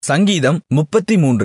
சங்கீதம் 33.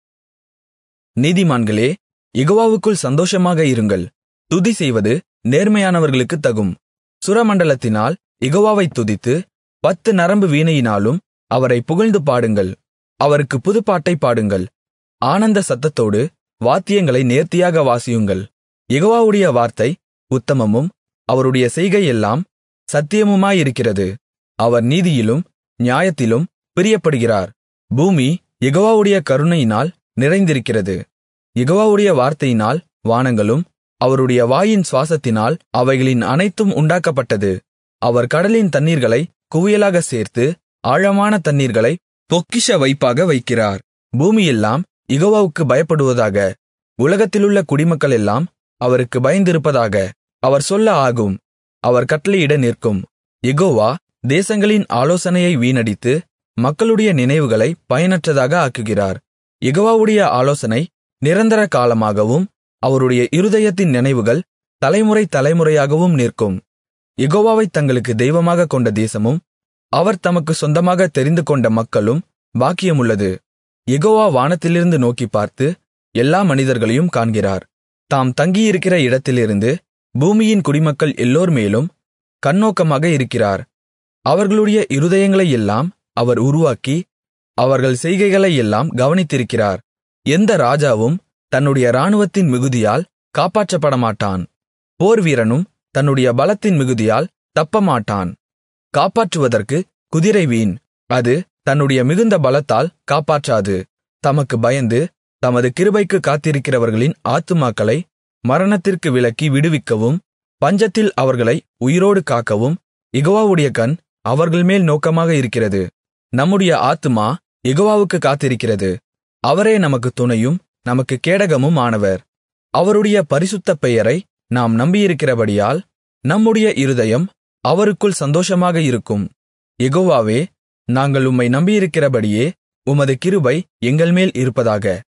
நீதிமான்களே, யெகோவாவுக்குள் சந்தோஷமாக இருங்கள். துதி செய்வது நேர்மையானவர்களுக்குத் தகும். சுரமண்டலத்தினால் யெகோவாவைத் துதித்து, 10 நரம்பு வீணையினாலும் அவரைப் புகழ்ந்து பாடுங்கள். அவருக்குப் புதுப்பாட்டைப் பாடுங்கள். ஆனந்த சத்தத்தோடு வாத்தியங்களை நேர்த்தியாக வாசியுங்கள். யெகோவாவுடைய வார்த்தை உத்தமமும் அவருடைய செய்கையெல்லாம் சத்தியமுமாயிருக்கிறது. அவர் நீதியிலும் நியாயத்திலும் பிரியப்படுகிறார். பூமி யெகோவாவுடைய கருணையினால் நிறைந்திருக்கிறது. யெகோவாவுடைய வார்த்தையினால் வானங்களும் அவருடைய வாயின் சுவாசத்தினால் அவைகளின் அனைத்தும் உண்டாக்கப்பட்டது. அவர் கடலின் தண்ணீர்களைக் குவியலாகச் சேர்த்து ஆழமான தண்ணீர்களைப் பொக்கிஷ வைப்பாக வைக்கிறார். பூமியெல்லாம் யெகோவாவுக்குப் பயப்படுவதாக. உலகத்திலுள்ள குடிமக்களெல்லாம் அவருக்கு பயந்திருப்பதாக. அவர் சொல்ல ஆகும், அவர் கட்டளையிட நிற்கும். யெகோவா தேசங்களின் ஆலோசனையை வீணடித்து மக்களுடைய நினைவுகளை பயனற்றதாக ஆக்குகிறார். யெகோவாவுடைய ஆலோசனை நிரந்தர காலமாகவும் அவருடைய இருதயத்தின் நினைவுகள் தலைமுறை தலைமுறையாகவும் நிற்கும். யெகோவாவைத் தங்களுக்கு தெய்வமாகக் கொண்ட தேசமும் அவர் தமக்குச் சொந்தமாகத் தெரிந்துகொண்ட மக்களும் பாக்கியமுள்ளது. யெகோவா வானத்திலிருந்து நோக்கிப் பார்த்து எல்லா மனிதர்களையும் காண்கிறார். தாம் தங்கியிருக்கிற இடத்திலிருந்து பூமியின் குடிமக்கள் எல்லோர் மேலும் கண்ணோக்கமாக இருக்கிறார். அவர்களுடைய இருதயங்களையெல்லாம் அவர் உருவாக்கி அவர்கள் செய்கைகளையெல்லாம் கவனித்திருக்கிறார். எந்த ராஜாவும் தன்னுடைய இராணுவத்தின் மிகுதியால் காப்பாற்றப்படமாட்டான். போர்வீரனும் தன்னுடைய பலத்தின் மிகுதியால் தப்பமாட்டான். காப்பாற்றுவதற்கு குதிரை வீண், அது தன்னுடைய மிகுந்த பலத்தால் காப்பாற்றாது. தமக்கு பயந்து தமது கிருபைக்கு காத்திருக்கிறவர்களின் ஆத்துமாக்களை மரணத்திற்கு விலக்கி விடுவிக்கவும் பஞ்சத்தில் அவர்களை உயிரோடு காக்கவும் யெகோவாவுடைய கண் அவர்கள்மேல் நோக்கமாக இருக்கிறது. நம்முடைய ஆத்துமா யெகோவாவுக்குக் காத்திருக்கிறது. அவரே நமக்குத் துணையும் நமக்குக் கேடகமும் ஆனவர். அவருடைய பரிசுத்த பெயரை நாம் நம்பியிருக்கிறபடியால் நம்முடைய இருதயம் அவருக்குள் சந்தோஷமாக இருக்கும். யெகோவாவே, நாங்கள் உம்மை நம்பியிருக்கிறபடியே உமது கிருபை எங்கள்மேல் இருப்பதாக.